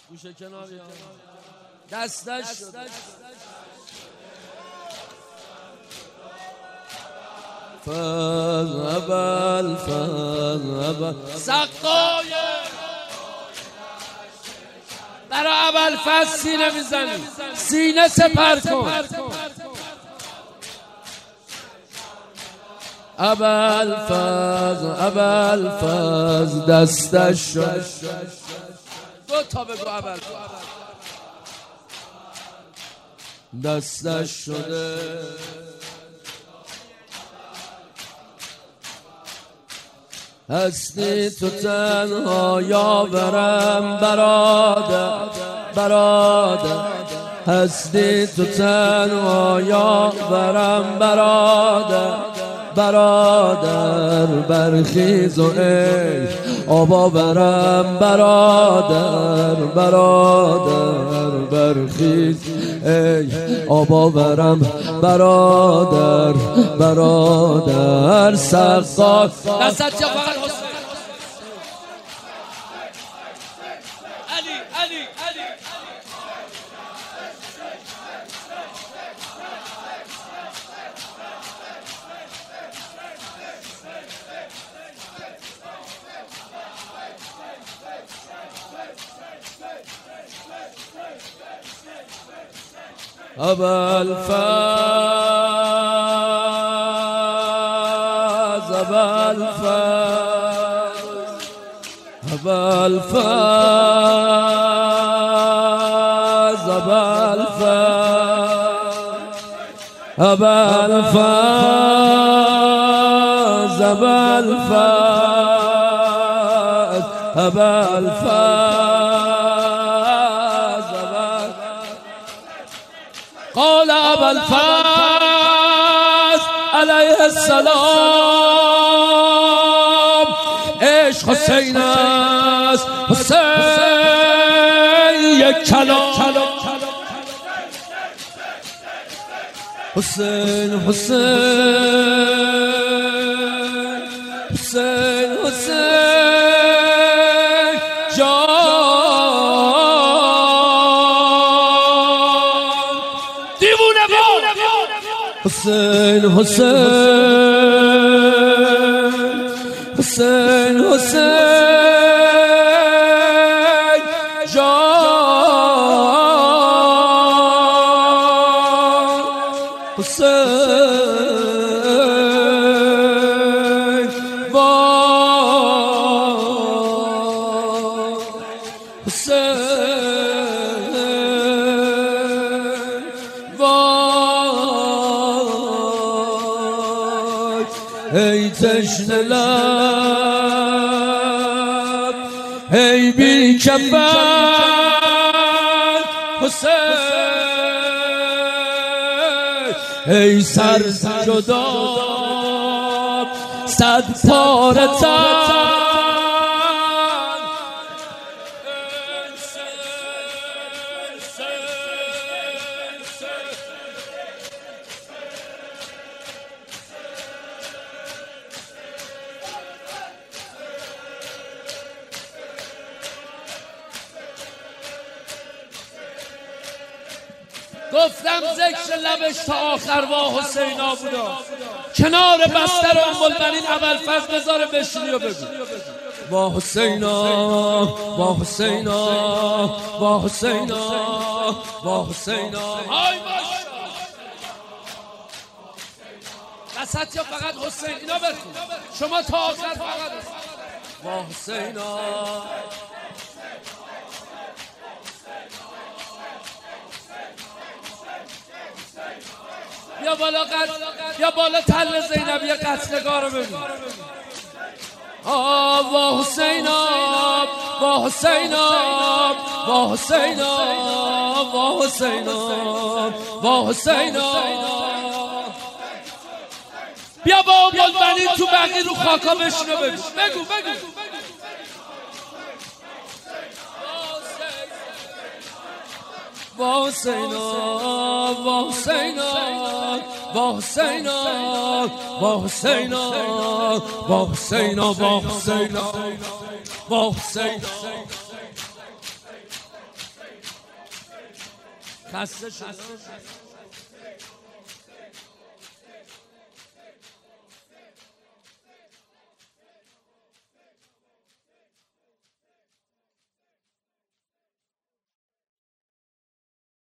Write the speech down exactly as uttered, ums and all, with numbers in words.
گوشه کنار یا دستش شده فز اول فز اول سقای برای اول فز سینه میزنی، سینه سپر کن. اول فز اول فز دستش شد. دو تا بگو اول دستش شده. هستی تو تنها یاورم برادر برادر، هستی تو تنها یاورم برادر برادر، برخیز و ای آبا برم برادر برادر، برخیز ای آبا برم برادر برادر. سقا دستت یا فقط حسین علی علی علی اول فاز اول فاز اول فاز اول فاز اول فاز اول فاز اول فاز قال ابا الفاز علیه السلام عشق حسین است، حسین یک کلام حسین حسین حسین حسین جان دیوونه حسین حسین حسین حسین جان حسین وای حسین وای ای تشنه لب ای بی کفن حسین ای سر جدا صد پاره تن گفتم ذکر لبش تا آخر وا حسینا بودا، کنار بستر ام البنین اول فاز بذاره بشینی و بگو وا حسینا وا حسینا وا حسینا وا حسینا. های باشه وسط یا فقط حسین اینا بخون، شما تا آخر فقط وا حسینا. یا بالا قد یا بالا تل زینبی قتلگاه رو ببین. آه وا حسینا وا حسینا وا حسینا وا حسینا وا حسینا. بیا با ام البنین تو بقیه رو خاکا بشینو بگو بگو بگو وا حسینا وا حسینا وا حسینا وا حسینا وا حسینا وا حسینا وا حسینا. خسته شده